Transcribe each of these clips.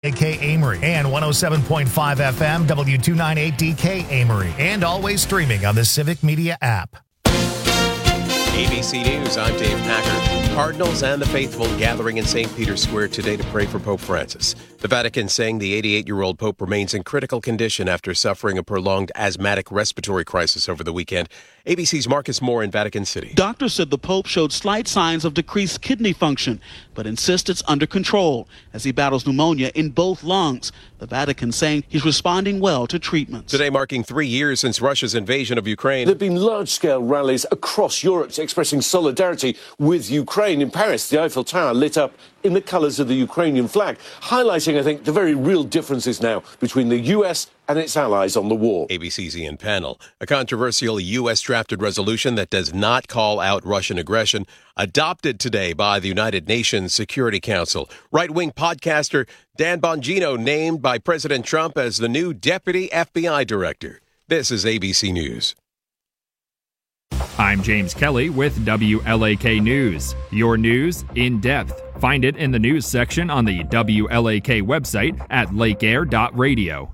DK Amory and 107.5 FM W298DK Amory, and always streaming on the Civic Media app. ABC News, I'm Dave Packer. Cardinals and the faithful gathering in St. Peter's Square today to pray for Pope Francis. The Vatican saying the 88-year-old Pope remains in critical condition after suffering a prolonged asthmatic respiratory crisis over the weekend. ABC's Marcus Moore in Vatican City. Doctors said the Pope showed slight signs of decreased kidney function, but insists it's under control as he battles pneumonia in both lungs. The Vatican saying he's responding well to treatments. Today marking 3 years since Russia's invasion of Ukraine. There have been large-scale rallies across Europe expressing solidarity with Ukraine. In Paris, the Eiffel Tower lit up in the colours of the Ukrainian flag, highlighting, I think, the very real differences now between the US and its allies on the war. ABC's Ian Pannell. A controversial U.S.-drafted resolution that does not call out Russian aggression, adopted today by the United Nations Security Council. Right-wing podcaster Dan Bongino named by President Trump as the new deputy FBI director. This is ABC News. I'm James Kelly with WLAK News. Your news in depth. Find it in the news section on the WLAK website at lakeair.radio.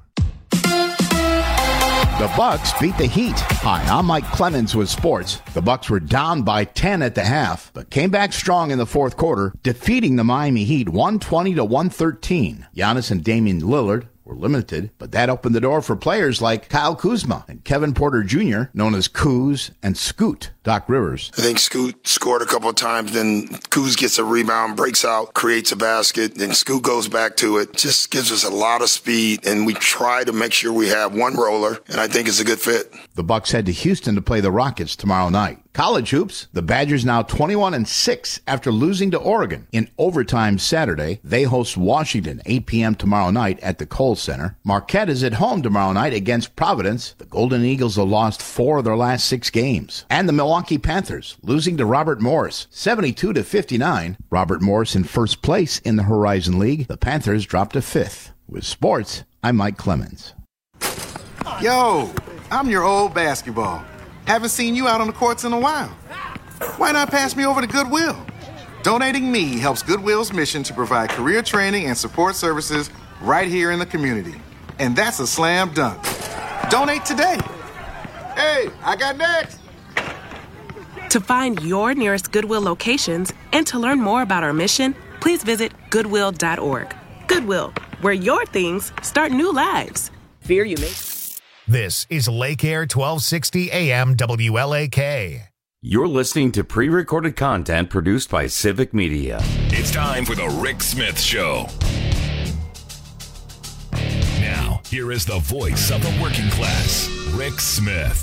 The Bucks beat the Heat. Hi, I'm Mike Clemens with sports. The Bucks were down by 10 at the half, but came back strong in the fourth quarter, defeating the Miami Heat 120-113. Giannis and Damian Lillard were limited, but that opened the door for players like Kyle Kuzma and Kevin Porter Jr., known as Kuz and Scoot. Doc Rivers. I think Scoot scored a couple of times, then Kuz gets a rebound, breaks out, creates a basket, then Scoot goes back to it. Just gives us a lot of speed, and we try to make sure we have one roller, and I think it's a good fit. The Bucks head to Houston to play the Rockets tomorrow night. College hoops, the Badgers now 21-6 after losing to Oregon. In overtime Saturday, they host Washington 8 p.m. tomorrow night at the Kohl Center. Marquette is at home tomorrow night against Providence. The Golden Eagles have lost 4 of their last 6 games. And the Milwaukee Panthers losing to Robert Morris 72-59. Robert Morris in first place in the Horizon League. The Panthers dropped to 5th. With sports, I'm Mike Clemens. Yo, I'm your old basketball. Haven't seen you out on the courts in a while. Why not pass me over to Goodwill? Donating me helps Goodwill's mission to provide career training and support services right here in the community. And that's a slam dunk. Donate today. Hey, I got next. To find your nearest Goodwill locations and to learn more about our mission, please visit Goodwill.org. Goodwill, where your things start new lives. Fear you make. This is Lake Air 1260 AM WLAK. You're listening to pre-recorded content produced by Civic Media. It's time for the Rick Smith Show. Now, here is the voice of the working class, Rick Smith.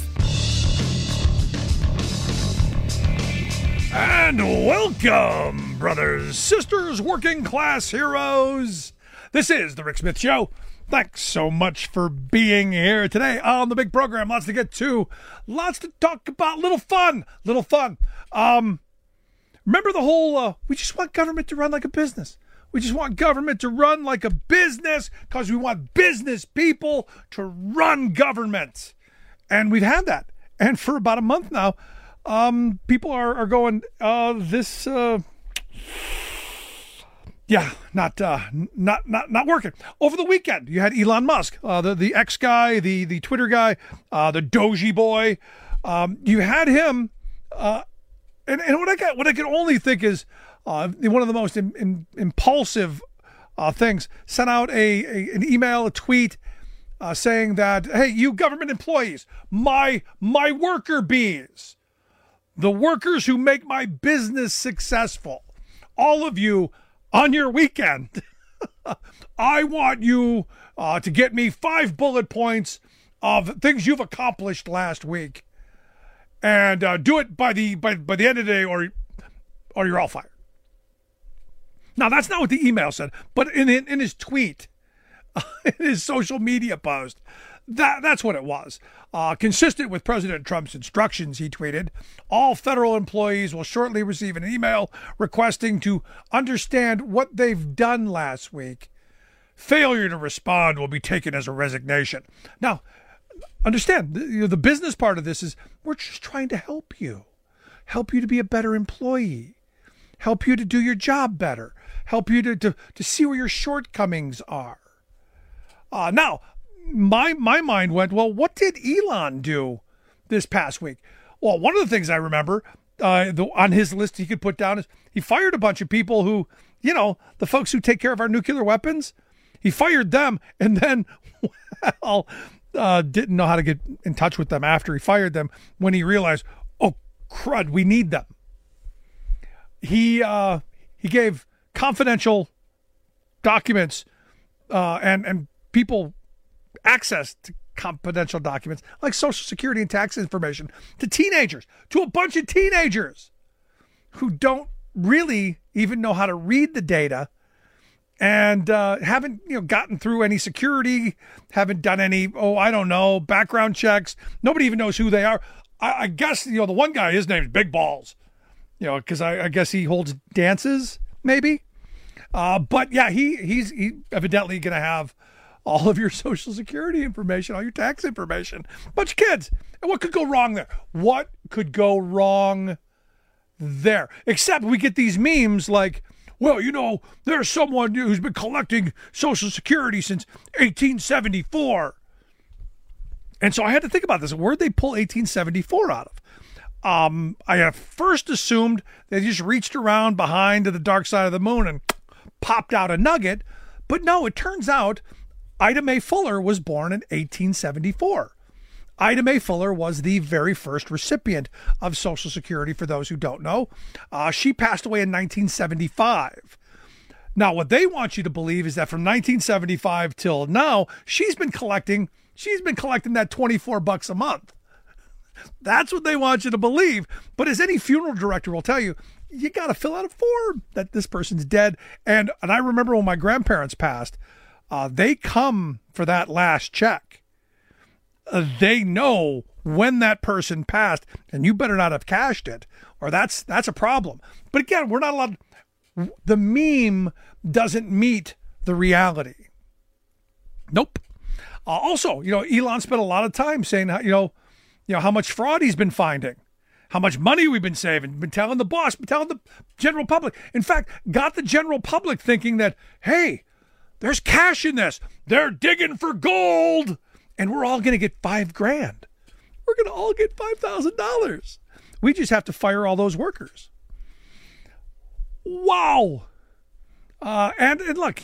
And welcome, brothers, sisters, working class heroes. This is the Rick Smith Show. Thanks so much for being here today on the big program. Lots to get to, lots to talk about. Little fun. Remember the whole, we just want government to run like a business. We just want government to run like a business because we want business people to run government. And we've had that. And for about a month now, people are going, not working. Over the weekend, you had Elon Musk, the X guy, the Twitter guy, the Doji boy. You had him, and what I can only think is one of the most impulsive things. Sent out an email, a tweet, saying that, hey, you government employees, my worker bees, the workers who make my business successful, all of you. On your weekend, I want you to get me 5 bullet points of things you've accomplished last week, and do it by the end of the day, or you're all fired. Now that's not what the email said, but in his tweet, in his social media post, that's what it was. Consistent with President Trump's instructions, he tweeted, all federal employees will shortly receive an email requesting to understand what they've done last week. Failure to respond will be taken as a resignation. Now, understand, the business part of this is we're just trying to help you to be a better employee, help you to do your job better, help you to see where your shortcomings are. Now, my mind went, well, what did Elon do this past week? Well, one of the things I remember on his list he could put down is he fired a bunch of people who, the folks who take care of our nuclear weapons. He fired them and then, didn't know how to get in touch with them after he fired them when he realized, oh, crud, we need them. He gave confidential documents and people access to confidential documents like Social Security and tax information to teenagers, to a bunch of teenagers who don't really even know how to read the data and haven't gotten through any security, haven't done any, background checks. Nobody even knows who they are. I guess, the one guy, his name's Big Balls, because I guess he holds dances, maybe. But yeah, he's evidently going to have all of your Social Security information, all your tax information. Bunch of kids. And what could go wrong there? What could go wrong there? Except we get these memes like, well, there's someone who's been collecting Social Security since 1874. And so I had to think about this. Where'd they pull 1874 out of? I at first assumed they just reached around behind to the dark side of the moon and popped out a nugget. But no, it turns out Ida Mae Fuller was born in 1874. Ida Mae Fuller was the very first recipient of Social Security, for those who don't know. She passed away in 1975. Now, what they want you to believe is that from 1975 till now, she's been collecting that $24 a month. That's what they want you to believe. But as any funeral director will tell you, you got to fill out a form that this person's dead. And I remember when my grandparents passed, they come for that last check. They know when that person passed, and you better not have cashed it, or that's a problem. But again, we're not allowed. The meme doesn't meet the reality. Nope. Also, Elon spent a lot of time saying, how much fraud he's been finding, how much money we've been saving, been telling the boss, been telling the general public. In fact, got the general public thinking that, hey, there's cash in this. They're digging for gold. And we're all going to get $5,000. We're going to all get $5,000. We just have to fire all those workers. Wow. And look,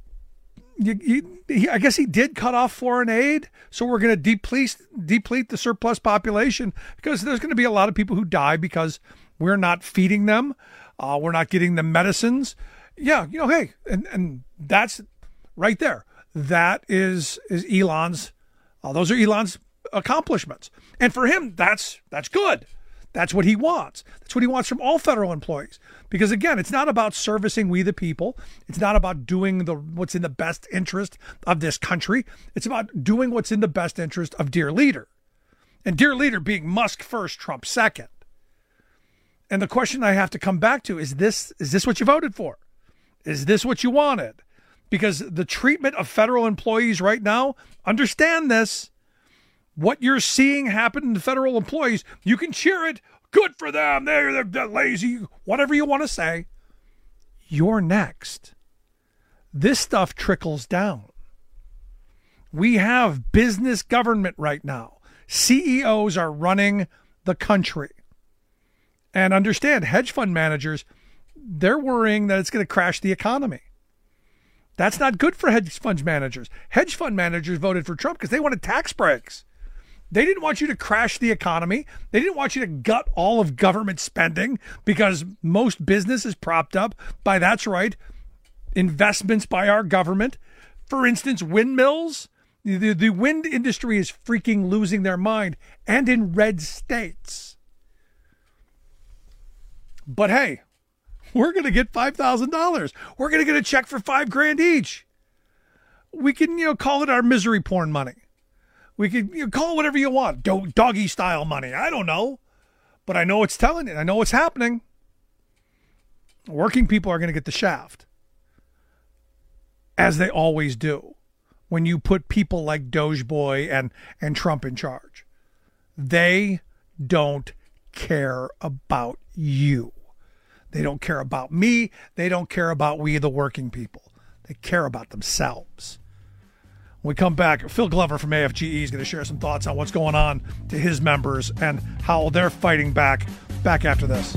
I guess he did cut off foreign aid. So we're going to deplete the surplus population, because there's going to be a lot of people who die because we're not feeding them. We're not getting them medicines. Yeah. Hey, and that's right there. That is Elon's. Those are Elon's accomplishments. And for him, that's good. That's what he wants. That's what he wants from all federal employees. Because again, it's not about servicing we the people. It's not about doing what's in the best interest of this country. It's about doing what's in the best interest of dear leader. And dear leader being Musk first, Trump second. And the question I have to come back to is this what you voted for? Is this what you wanted? Because the treatment of federal employees right now, understand this, what you're seeing happen to federal employees, you can cheer it, good for them, they're lazy, whatever you want to say. You're next. This stuff trickles down. We have business government right now. CEOs are running the country. And understand, hedge fund managers, they're worrying that it's going to crash the economy. That's not good for hedge fund managers. Hedge fund managers voted for Trump because they wanted tax breaks. They didn't want you to crash the economy. They didn't want you to gut all of government spending, because most business is propped up by, that's right, investments by our government. For instance, windmills. The wind industry is freaking losing their mind, and in red states. But hey, we're going to get $5,000. We're going to get a check for $5,000 each. We can, call it our misery porn money. We could call it whatever you want. Doggy style money. I don't know. But I know it's telling it. I know it's happening. Working people are going to get the shaft. As they always do. When you put people like Doge Boy and Trump in charge. They don't care about you. They don't care about me. They don't care about we, the working people. They care about themselves. When we come back, Phil Glover from AFGE is going to share some thoughts on what's going on to his members and how they're fighting back after this.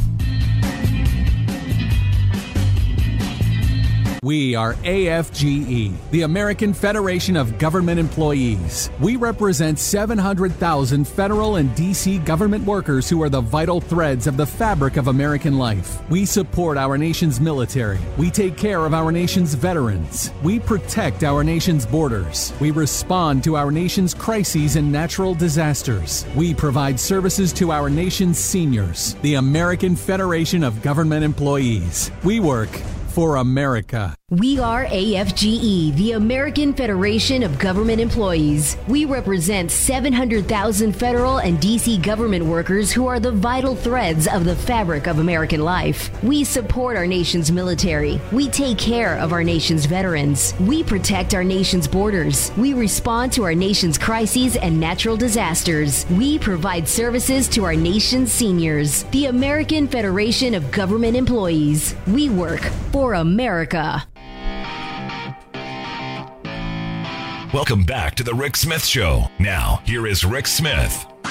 We are AFGE, the American Federation of Government Employees. We represent 700,000 federal and D.C. government workers who are the vital threads of the fabric of American life. We support our nation's military. We take care of our nation's veterans. We protect our nation's borders. We respond to our nation's crises and natural disasters. We provide services to our nation's seniors. The American Federation of Government Employees. We work for America. We are AFGE, the American Federation of Government Employees. We represent 700,000 federal and D.C. government workers who are the vital threads of the fabric of American life. We support our nation's military. We take care of our nation's veterans. We protect our nation's borders. We respond to our nation's crises and natural disasters. We provide services to our nation's seniors. The American Federation of Government Employees. We work for America. Welcome back to the Rick Smith Show. Now, here is Rick Smith.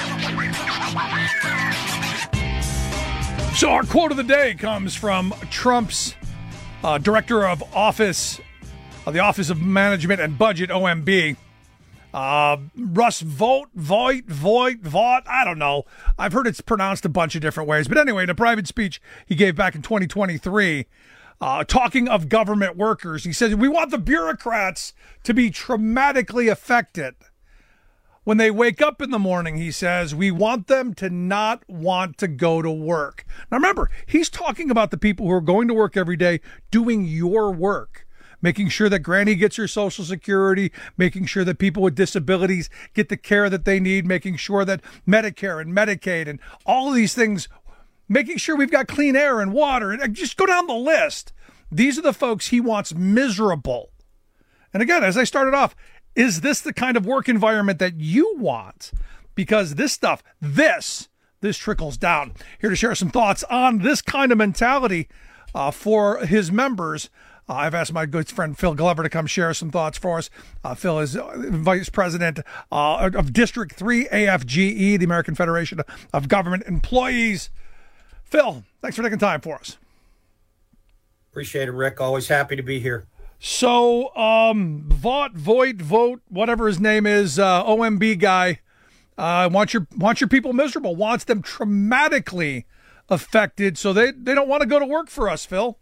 So our quote of the day comes from Trump's director of office, the Office of Management and Budget, OMB. Russ Vought, I don't know. I've heard it's pronounced a bunch of different ways. But anyway, in a private speech he gave back in 2023, talking of government workers, he said, we want the bureaucrats to be traumatically affected. When they wake up in the morning, he says, we want them to not want to go to work. Now remember, he's talking about the people who are going to work every day doing your work, making sure that Granny gets her Social Security, making sure that people with disabilities get the care that they need, making sure that Medicare and Medicaid and all of these things, making sure we've got clean air and water, and just go down the list. These are the folks he wants miserable. And again, as I started off, is this the kind of work environment that you want? Because this stuff, this trickles down. Here to share some thoughts on this kind of mentality for his members, I've asked my good friend Phil Glover to come share some thoughts for us. Phil is Vice President of District 3 AFGE, the American Federation of Government Employees. Phil, thanks for taking time for us. Appreciate it, Rick. Always happy to be here. So, Vote, whatever his name is, OMB guy, wants your people miserable, wants them traumatically affected, so they don't want to go to work for us, Phil.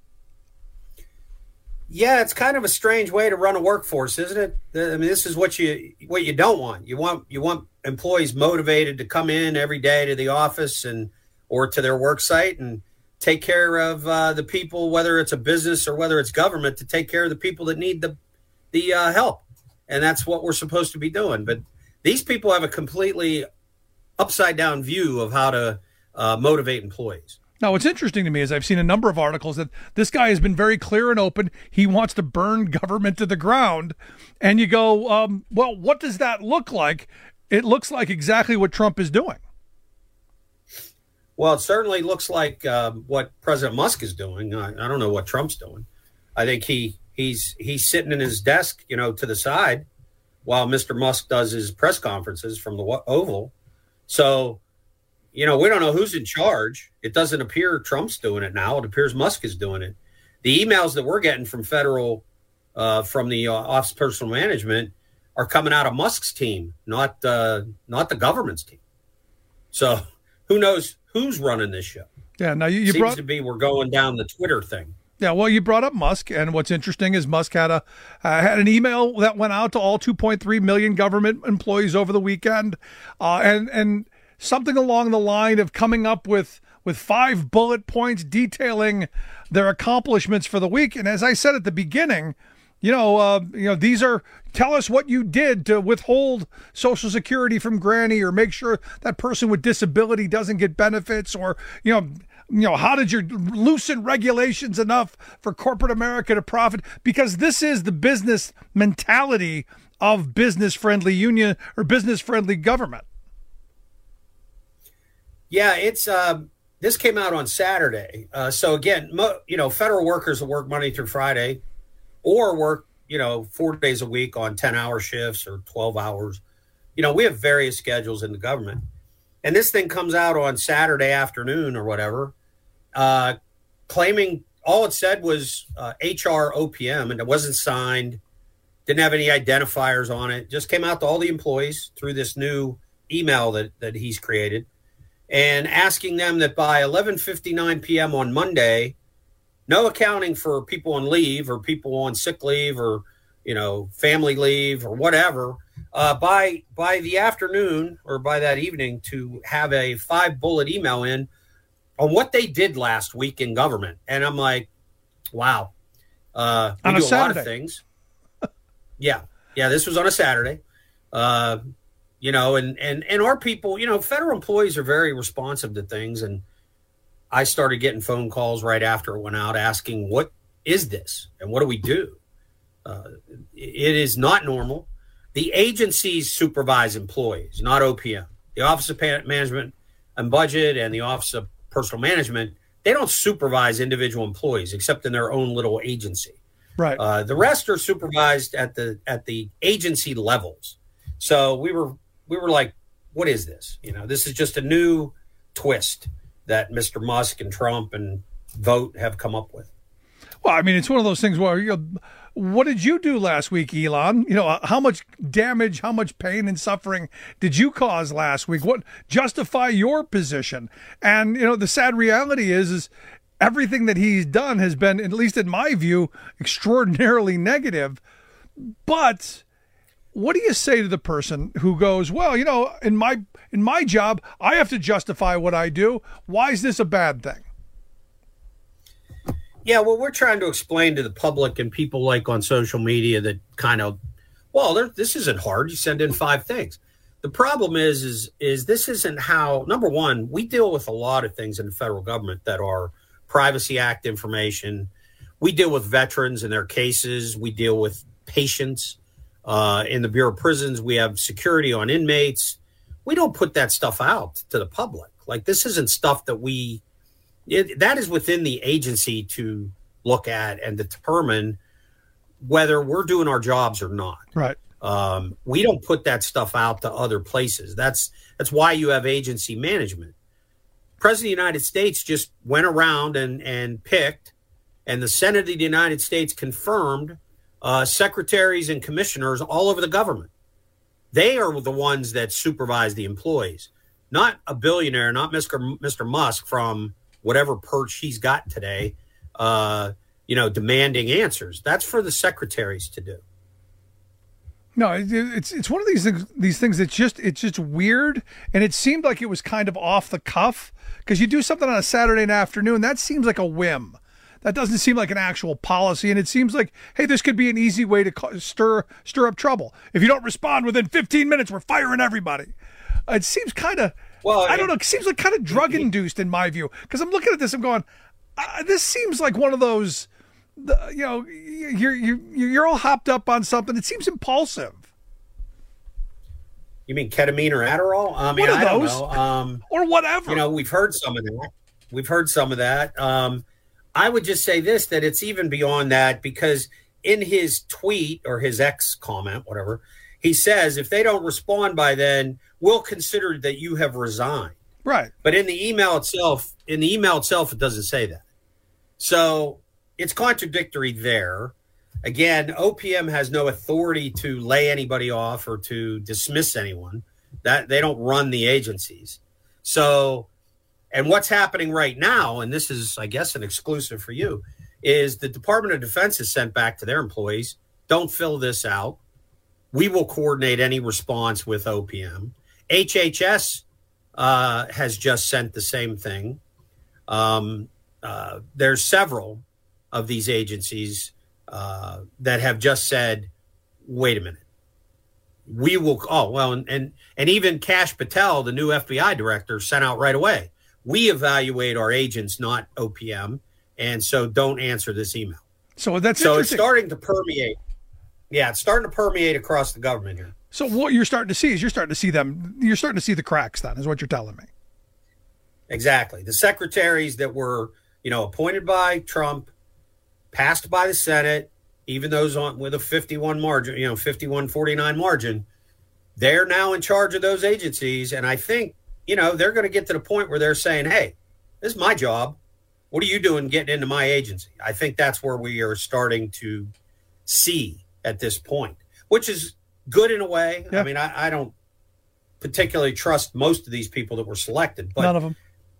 Yeah, it's kind of a strange way to run a workforce, isn't it? I mean, this is what you don't want. You want employees motivated to come in every day to the office or to their work site and take care of the people, whether it's a business or whether it's government, to take care of the people that need the help. And that's what we're supposed to be doing. But these people have a completely upside down view of how to motivate employees. Now, what's interesting to me is I've seen a number of articles that this guy has been very clear and open. He wants to burn government to the ground. And you go, well, what does that look like? It looks like exactly what Trump is doing. Well, it certainly looks like what President Musk is doing. I don't know what Trump's doing. I think he's sitting in his desk, to the side while Mr. Musk does his press conferences from the Oval. So, we don't know who's in charge. It doesn't appear Trump's doing it now. It appears Musk is doing it. The emails that we're getting from from the Office of Personnel Management are coming out of Musk's team, not the government's team. So who knows who's running this show? Yeah, now you seems to be we're going down the Twitter thing. Yeah, well, you brought up Musk, and what's interesting is Musk had an email that went out to all 2.3 million government employees over the weekend, and something along the line of coming up with 5 bullet points detailing their accomplishments for the week. And as I said at the beginning, these are, tell us what you did to withhold Social Security from Granny, or make sure that person with disability doesn't get benefits, or, how did you loosen regulations enough for corporate America to profit? Because this is the business mentality of business-friendly union or business-friendly government. Yeah, it's this came out on Saturday. So again, federal workers will work Monday through Friday or work, 4 days a week on 10-hour shifts or 12 hours. We have various schedules in the government. And this thing comes out on Saturday afternoon or whatever, claiming all it said was HR OPM, and it wasn't signed, didn't have any identifiers on it, just came out to all the employees through this new email that he's created, and asking them that by 11:59 p.m. on Monday, no accounting for people on leave or people on sick leave or, family leave or whatever, by the afternoon or by that evening to have a 5-bullet email in on what they did last week in government. And I'm like, wow. We on do a a Saturday. lot of things. Yeah, this was on a Saturday. And our people, federal employees are very responsive to things. And I started getting phone calls right after it went out asking, what is this? And what do we do? It is not normal. The agencies supervise employees, not OPM. The Office of Management and Budget and the Office of Personal Management, they don't supervise individual employees except in their own little agency. Right. The rest are supervised at the agency levels. So we were like, what is this? This is just a new twist that Mr. Musk and Trump and Vogt have come up with. Well, I mean, it's one of those things where, what did you do last week, Elon? How much damage, how much pain and suffering did you cause last week? What justify your position? And, the sad reality is everything that he's done has been, at least in my view, extraordinarily negative. But what do you say to the person who goes, well, in my job, I have to justify what I do. Why is this a bad thing? Yeah, well, we're trying to explain to the public and people like on social media that kind of, this isn't hard. You send in 5 things. The problem is this isn't how, number one, we deal with a lot of things in the federal government that are Privacy Act information. We deal with veterans and their cases. We deal with patients. In the Bureau of Prisons, we have security on inmates. We don't put that stuff out to the public. Like, this isn't stuff that that is within the agency to look at and determine whether we're doing our jobs or not. Right. We don't put that stuff out to other places. That's why you have agency management. President of the United States just went around and picked, and the Senate of the United States confirmed secretaries and commissioners all over the government. They are the ones that supervise the employees, not a billionaire, not Mr. Musk from whatever perch he's got today, demanding answers. That's for the secretaries to do. No, it's one of these things that's it's just weird, and it seemed like it was kind of off the cuff because you do something on a Saturday afternoon. That seems like a whim. That doesn't seem like an actual policy, and it seems like, hey, this could be an easy way to stir up trouble. If you don't respond within 15 minutes, we're firing everybody. It seems kind of, I don't know, it seems like kind of drug-induced in my view, because I'm looking at this, I'm going, this seems like one of those, you're all hopped up on something. It seems impulsive. You mean ketamine or Adderall? I mean, one of those. Don't know. Or whatever. We've heard some of that. I would just say this, that it's even beyond that, because in his tweet or his X comment, whatever, he says, if they don't respond by then, we'll consider that you have resigned. Right. But in the email itself, it doesn't say that. So it's contradictory there. Again, OPM has no authority to lay anybody off or to dismiss anyone. That they don't run the agencies. So, and what's happening right now, and this is, I guess, an exclusive for you, is the Department of Defense has sent back to their employees, don't fill this out. We will coordinate any response with OPM. HHS has just sent the same thing. There's several of these agencies that have just said, wait a minute. We will, and even Kash Patel, the new FBI director, sent out right away. We evaluate our agents, not OPM, and so don't answer this email. So it's starting to permeate. Yeah, it's starting to permeate across the government here. So what you're starting to see is you're starting to see the cracks then, is what you're telling me. Exactly. The secretaries that were, appointed by Trump, passed by the Senate, even those with a 51 margin, 51-49 margin, they're now in charge of those agencies. And I think, they're going to get to the point where they're saying, hey, this is my job. What are you doing getting into my agency? I think that's where we are starting to see at this point, which is good in a way. Yeah. I mean, I don't particularly trust most of these people that were selected, but none of them.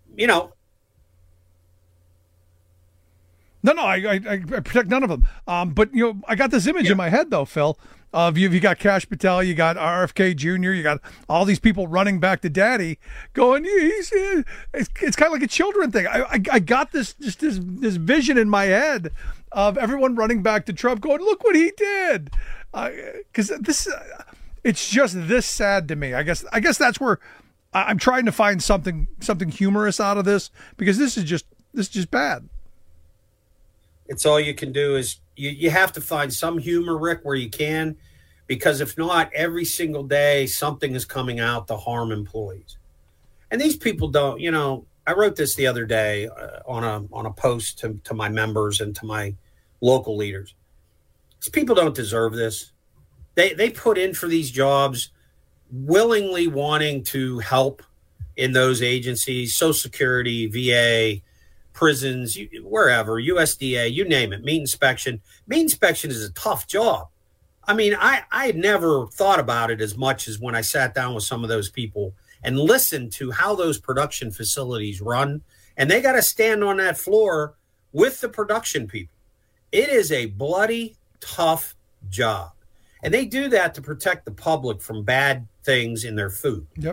No, I protect none of them. But I got this image in my head though, Phil, of you got Kash Patel, you got RFK Jr., you got all these people running back to Daddy, going, it's kind of like a children thing. I got this vision in my head of everyone running back to Trump, going, look what he did, because it's just this sad to me. I guess that's where I'm trying to find something humorous out of this, because this is just bad. It's all you can do is you have to find some humor, Rick, where you can, because if not, every single day something is coming out to harm employees. And these people don't, I wrote this the other day on a post to my members and to my local leaders. These people don't deserve this. They put in for these jobs willingly wanting to help in those agencies, Social Security, VA, prisons, wherever, USDA, you name it, meat inspection. Meat inspection is a tough job. I mean, I had never thought about it as much as when I sat down with some of those people and listened to how those production facilities run. And they got to stand on that floor with the production people. It is a bloody tough job. And they do that to protect the public from bad things in their food. Yep.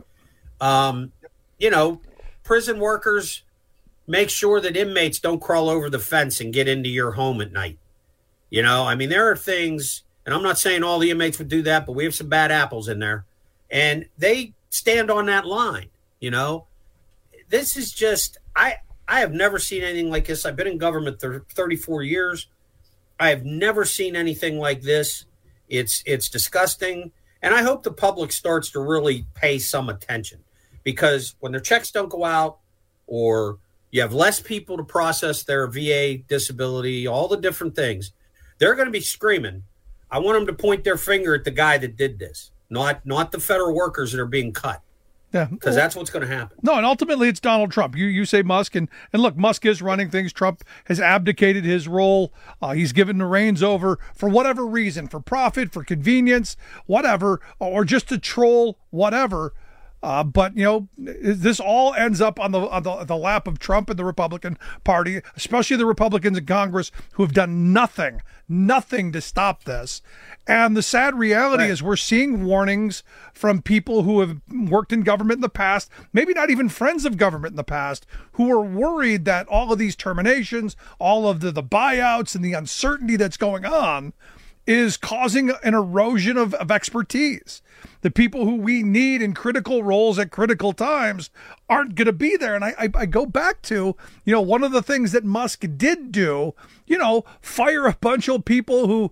Prison workers make sure that inmates don't crawl over the fence and get into your home at night. There are things, and I'm not saying all the inmates would do that, but we have some bad apples in there. And they stand on that line, This is just, I have never seen anything like this. I've been in government 34 years. I have never seen anything like this. It's disgusting. And I hope the public starts to really pay some attention, because when their checks don't go out, or you have less people to process their VA disability, all the different things, they're going to be screaming. I want them to point their finger at the guy that did this, not the federal workers that are being cut. Yeah, because that's what's going to happen. No, and ultimately it's Donald Trump. You say Musk, and look, Musk is running things. Trump has abdicated his role. He's given the reins over for whatever reason, for profit, for convenience, whatever, or just to troll, whatever. But this all ends up on the lap of Trump and the Republican Party, especially the Republicans in Congress, who have done nothing to stop this. And the sad reality is we're seeing warnings from people who have worked in government in the past, maybe not even friends of government in the past, who are worried that all of these terminations, all of the buyouts and the uncertainty that's going on is causing an erosion of expertise. The people who we need in critical roles at critical times aren't going to be there. And I go back to, one of the things that Musk did do, fire a bunch of people who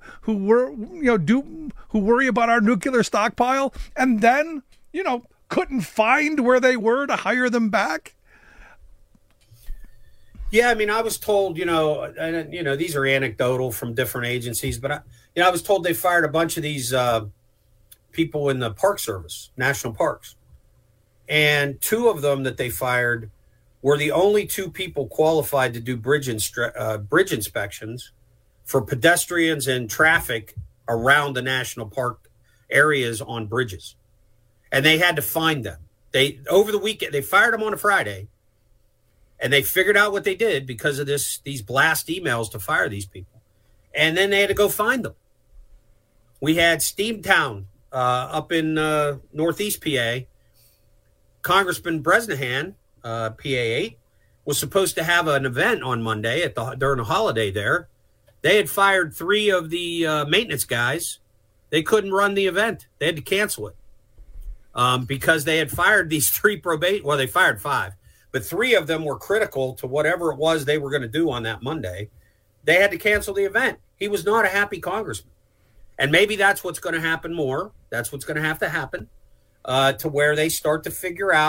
worry about our nuclear stockpile, and then, couldn't find where they were to hire them back. Yeah, I mean, I was told, these are anecdotal from different agencies, but I was told they fired a bunch of these people in the Park Service, national parks. And two of them that they fired were the only two people qualified to do bridge inspections for pedestrians and traffic around the national park areas on bridges. And they had to find them. Over the weekend, they fired them on a Friday. And they figured out what they did because of these blast emails to fire these people. And then they had to go find them. We had Steamtown up in Northeast PA. Congressman Bresnahan, PA 8, was supposed to have an event on Monday during a holiday there. They had fired 3 of the maintenance guys. They couldn't run the event. They had to cancel it because they had fired these 3 probation. Well, they fired 5. But 3 of them were critical to whatever it was they were going to do on that Monday. They had to cancel the event. He was not a happy congressman. And maybe that's what's going to happen more. That's what's going to have to happen to where they start to figure out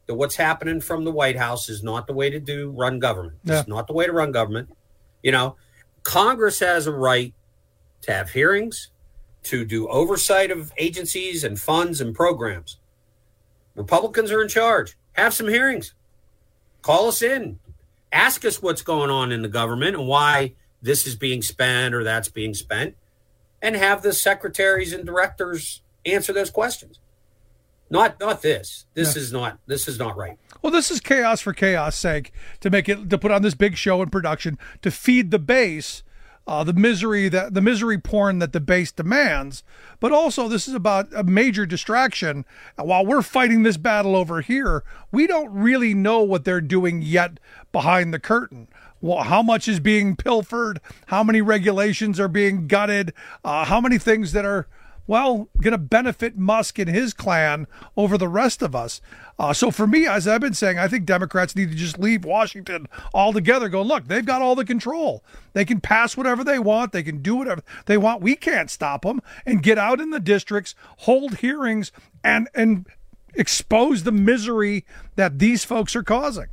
that what's happening from the White House is not the way to run government. It's not the way to run government. You know, Congress has a right to have hearings, to do oversight of agencies and funds and programs. Republicans are in charge. Have some hearings. Call us in. Ask us what's going on in the government and why this is being spent or that's being spent, and have the secretaries and directors answer those questions. Not this. This is not right. Well, this is chaos for chaos sake, to put on this big show and production to feed the base the misery porn that the base demands. But also, this is about a major distraction. While we're fighting this battle over here, we don't really know what they're doing yet behind the curtain. Well, how much is being pilfered? How many regulations are being gutted? How many things that are, well, going to benefit Musk and his clan over the rest of us? So for me, as I've been saying, I think Democrats need to just leave Washington altogether. Go, look, they've got all the control. They can pass whatever they want. They can do whatever they want. We can't stop them. And get out in the districts, hold hearings, and expose the misery that these folks are causing.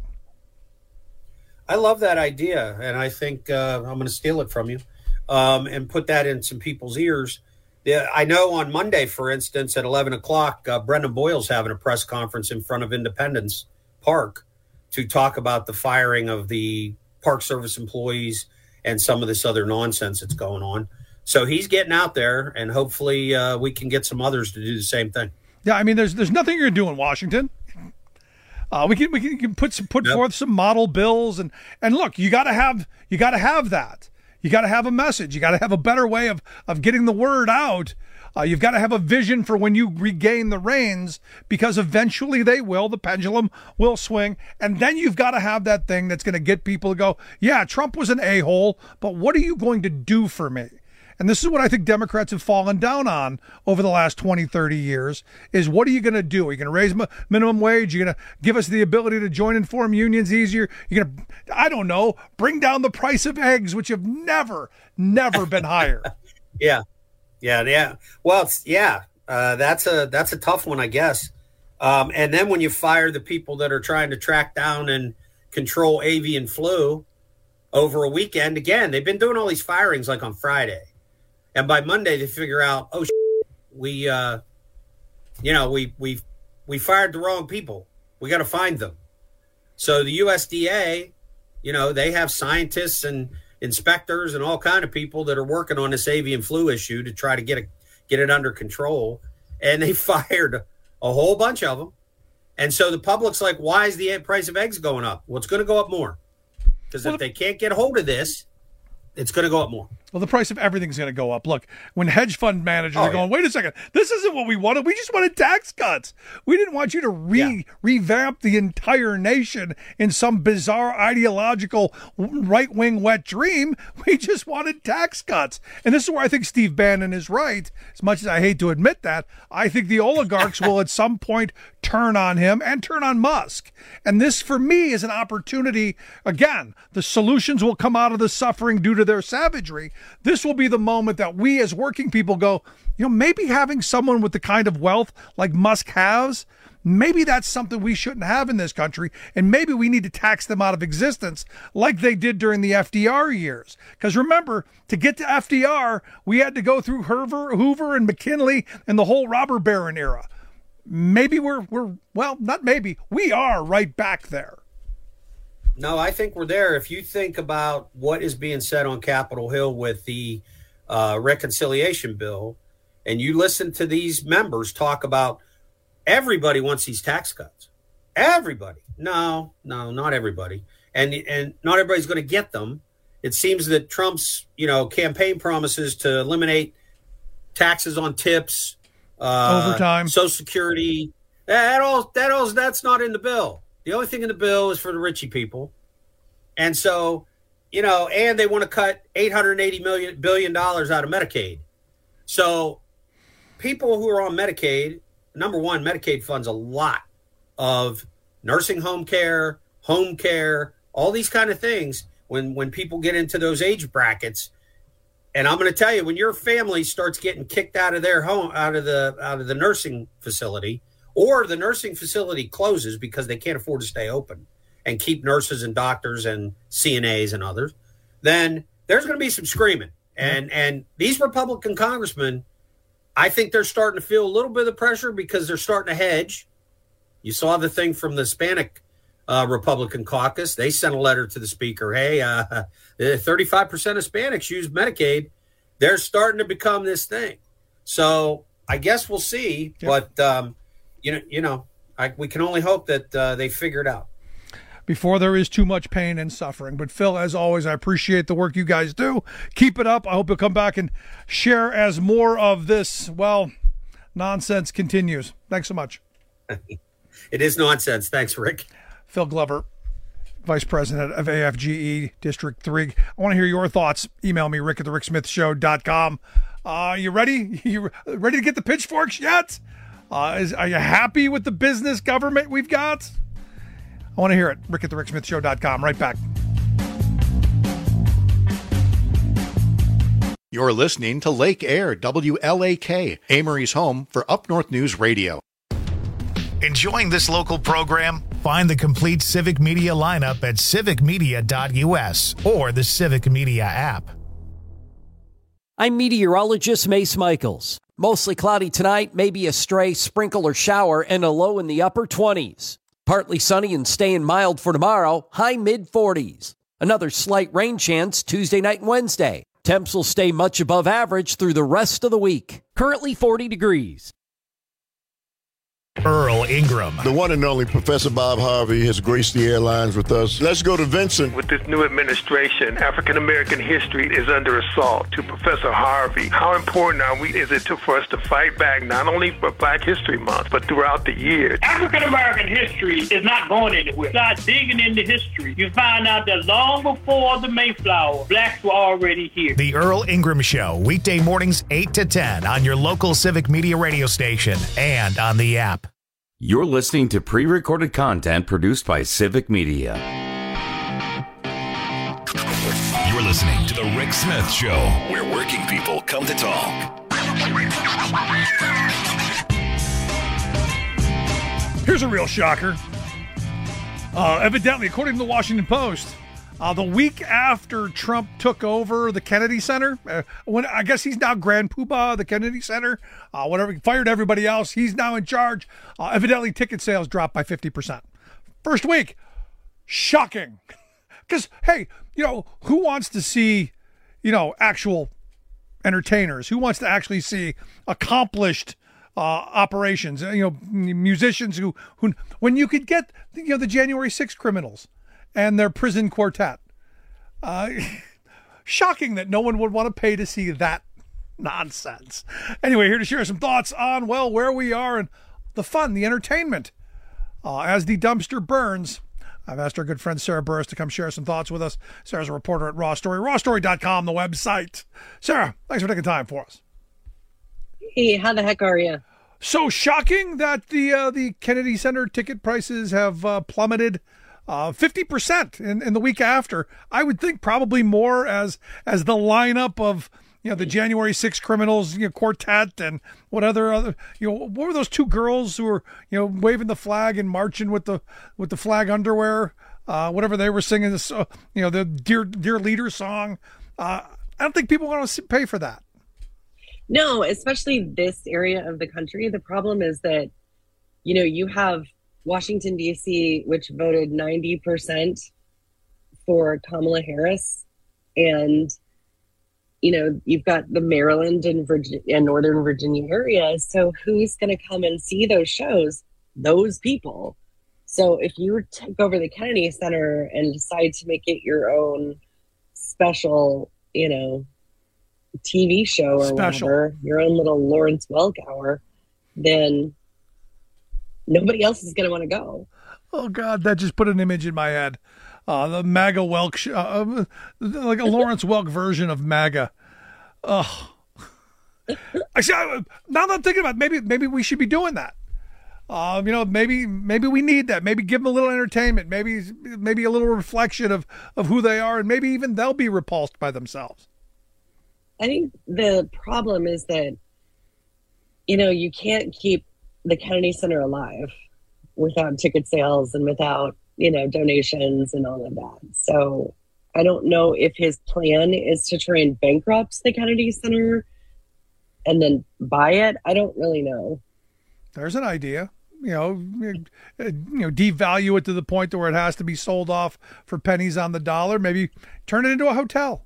I love that idea, and I think I'm going to steal it from you and put that in some people's ears. Yeah, I know on Monday, for instance, at 11 o'clock, Brendan Boyle's having a press conference in front of Independence Park to talk about the firing of the Park Service employees and some of this other nonsense that's going on. So he's getting out there, and hopefully we can get some others to do the same thing. Yeah, I mean, there's nothing you're going to do in Washington. We can put forth some model bills and look, you got to have that. You got to have a message. You got to have a better way of getting the word out. You've got to have a vision for when you regain the reins, because eventually the pendulum will swing. And then you've got to have that thing that's going to get people to go, yeah, Trump was an a-hole, but what are you going to do for me? And this is what I think Democrats have fallen down on over the last 20, 30 years, is what are you going to do? Are you going to raise minimum wage? You're going to give us the ability to join and form unions easier? You're going to, I don't know, bring down the price of eggs, which have never been higher. Yeah. Well, that's a tough one, I guess. And then when you fire the people that are trying to track down and control avian flu over a weekend, again, they've been doing all these firings like on Friday. And by Monday, they figure out, we fired the wrong people. We got to find them. So the USDA, they have scientists and inspectors and all kind of people that are working on this avian flu issue to try to get it under control. And they fired a whole bunch of them. And so the public's like, why is the price of eggs going up? Well, it's going to go up more. Because if they can't get a hold of this, it's going to go up more. Well, the price of everything's going to go up. Look, when hedge fund managers are going, wait a second, this isn't what we wanted. We just wanted tax cuts. We didn't want you to revamp the entire nation in some bizarre ideological right-wing wet dream. We just wanted tax cuts. And this is where I think Steve Bannon is right. As much as I hate to admit that, I think the oligarchs will at some point turn on him and turn on Musk. And this, for me, is an opportunity. Again, the solutions will come out of the suffering due to their savagery. This will be the moment that we as working people go, maybe having someone with the kind of wealth like Musk has, maybe that's something we shouldn't have in this country. And maybe we need to tax them out of existence like they did during the FDR years. Because remember, to get to FDR, we had to go through Hoover and McKinley and the whole robber baron era. Maybe we are right back there. No, I think we're there. If you think about what is being said on Capitol Hill with the reconciliation bill, and you listen to these members talk about everybody wants these tax cuts. Everybody. No, not everybody. And not everybody's going to get them. It seems that Trump's, campaign promises to eliminate taxes on tips, overtime, Social Security, that's not in the bill. The only thing in the bill is for the Richie people. And so, and they want to cut $880 billion out of Medicaid. So people who are on Medicaid, number one, Medicaid funds a lot of nursing home care, all these kind of things when people get into those age brackets. And I'm going to tell you, when your family starts getting kicked out of their home, out of the nursing facility, or the nursing facility closes because they can't afford to stay open and keep nurses and doctors and CNAs and others, then there's going to be some screaming. And these Republican congressmen, I think they're starting to feel a little bit of the pressure because they're starting to hedge. You saw the thing from the Hispanic Republican caucus. They sent a letter to the speaker. Hey, 35% Hispanics use Medicaid. They're starting to become this thing. So I guess we'll see. Yep. But, we can only hope that they figure it out before there is too much pain and suffering. But Phil, as always, I appreciate the work you guys do. Keep it up. I hope you'll come back and share as more of this, nonsense continues. Thanks so much. It is nonsense. Thanks, Rick. Phil Glover, Vice President of AFGE District 3. I want to hear your thoughts. Email me, rick@thericksmithshow.com. You ready? You ready to get the pitchforks yet? Are you happy with the business government we've got? I want to hear it. rick@thericksmithshow.com. Right back. You're listening to Lake Air, WLAK, Amory's home for Up North News Radio. Enjoying this local program? Find the complete Civic Media lineup at civicmedia.us or the Civic Media app. I'm meteorologist Mace Michaels. Mostly cloudy tonight, maybe a stray sprinkle or shower, and a low in the upper 20s. Partly sunny and staying mild for tomorrow, high mid-40s. Another slight rain chance Tuesday night and Wednesday. Temps will stay much above average through the rest of the week. Currently 40 degrees. Earl Ingram. The one and only Professor Bob Harvey has graced the airlines with us. Let's go to Vincent. With this new administration, African-American history is under assault. To Professor Harvey, how important is it for us to fight back, not only for Black History Month, but throughout the year? African-American history is not going anywhere. Start digging into history. You find out that long before the Mayflower, blacks were already here. The Earl Ingram Show, weekday mornings 8 to 10 on your local Civic Media radio station and on the app. You're listening to pre-recorded content produced by Civic Media. You're listening to The Rick Smith Show, where working people come to talk. Here's a real shocker. Evidently, according to the Washington Post, the week after Trump took over the Kennedy Center, when I guess he's now Grand Poobah of the Kennedy Center, whatever, he fired everybody else, he's now in charge. Evidently, ticket sales dropped by 50%. First week. Shocking. Because, hey, who wants to see, actual entertainers? Who wants to actually see accomplished operations? Musicians who when you could get, the January 6th criminals and their prison quartet. Shocking that no one would want to pay to see that nonsense. Anyway, here to share some thoughts on, where we are and the fun, the entertainment. As the dumpster burns, I've asked our good friend Sarah Burris to come share some thoughts with us. Sarah's a reporter at Raw Story, rawstory.com, the website. Sarah, thanks for taking time for us. Hey, how the heck are you? So shocking that the Kennedy Center ticket prices have plummeted 50% in the week after. I would think probably more as the lineup of the January 6th criminals quartet and what other what were those two girls who were waving the flag and marching with the flag underwear, whatever they were singing, this the dear leader song. I don't think people want to pay for that. No, especially this area of the country. The problem is that you have Washington, D.C., which voted 90% for Kamala Harris. And, you've got the Maryland and Northern Virginia area. So who's going to come and see those shows? Those people. So if you take over the Kennedy Center and decide to make it your own special, TV show or whatever, your own little Lawrence Welk hour, then nobody else is going to want to go. Oh, God, that just put an image in my head. The MAGA Welk, like a Lawrence Welk version of MAGA. Now that I'm thinking about it, maybe we should be doing that. Maybe we need that. Maybe give them a little entertainment. Maybe a little reflection of who they are, and maybe even they'll be repulsed by themselves. I think the problem is that, you can't keep the Kennedy Center alive without ticket sales and without, donations and all of that. So I don't know if his plan is to try and bankrupt the Kennedy Center and then buy it. I don't really know. There's an idea. Devalue it to the point to where it has to be sold off for pennies on the dollar. Maybe turn it into a hotel.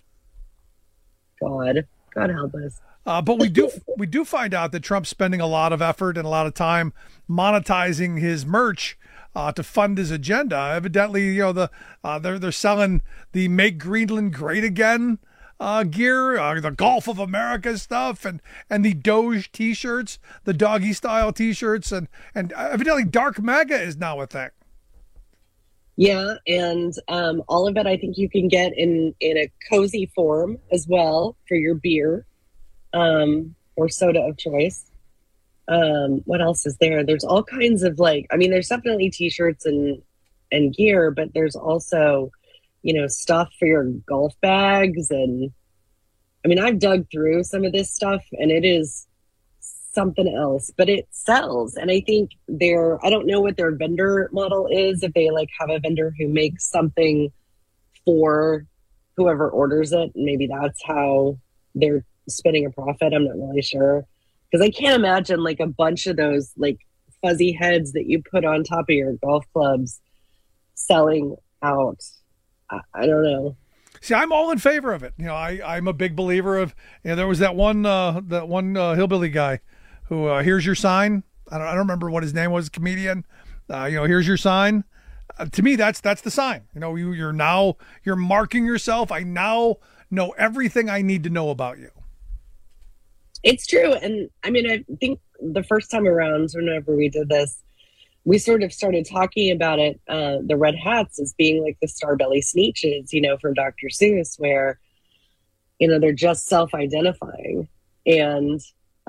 God help us. But we do find out that Trump's spending a lot of effort and a lot of time monetizing his merch to fund his agenda. Evidently, they're selling the "Make Greenland Great Again" gear, the Gulf of America stuff, and the Doge T-shirts, the doggy style T-shirts, and evidently Dark MAGA is now a thing. Yeah, and all of it I think you can get in a cozy form as well for your beer or soda of choice. What else is there? There's all kinds of there's definitely T-shirts and gear, but there's also stuff for your golf bags. And I've dug through some of this stuff and it is something else, but it sells. And I think I don't know what their vendor model is, if they have a vendor who makes something for whoever orders it. Maybe that's how they're spending a profit. I'm not really sure. Because I can't imagine a bunch of those fuzzy heads that you put on top of your golf clubs selling out. I don't know. See, I'm all in favor of it. I'm a big believer of. There was that one hillbilly guy who here's your sign. I don't remember what his name was. Comedian. Here's your sign. To me, that's the sign. You're marking yourself. I now know everything I need to know about you. It's true, and I think the first time around, whenever we did this, we sort of started talking about it, the red hats as being like the Starbelly Sneetches, from Dr. Seuss, where, they're just self-identifying. And,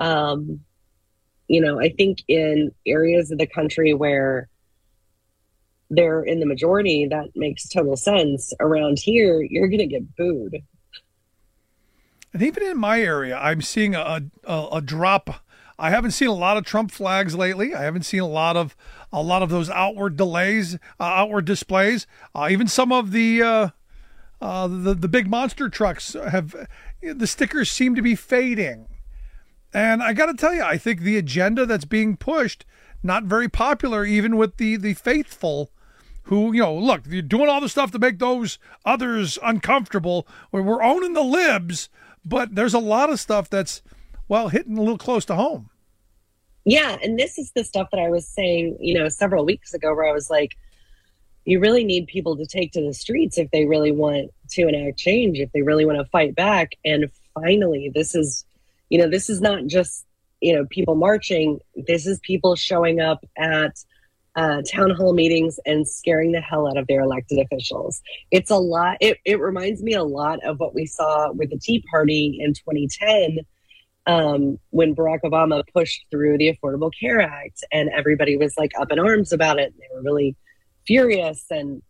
I think in areas of the country where they're in the majority, that makes total sense. Around here, you're going to get booed. And even in my area, I'm seeing a drop. I haven't seen a lot of Trump flags lately. I haven't seen a lot of those outward displays. Even some of the big monster trucks the stickers seem to be fading. And I got to tell you, I think the agenda that's being pushed, not very popular, even with the faithful, who, look, you're doing all the stuff to make those others uncomfortable. We're owning the libs, but there's a lot of stuff that's, hitting a little close to home. Yeah, and this is the stuff that I was saying, several weeks ago, where I was like, you really need people to take to the streets if they really want to enact change, if they really want to fight back. And finally, this is not just, people marching. This is people showing up at town hall meetings and scaring the hell out of their elected officials. It's a lot. It reminds me a lot of what we saw with the Tea Party in 2010, when Barack Obama pushed through the Affordable Care Act, and everybody was up in arms about it. They were really furious, and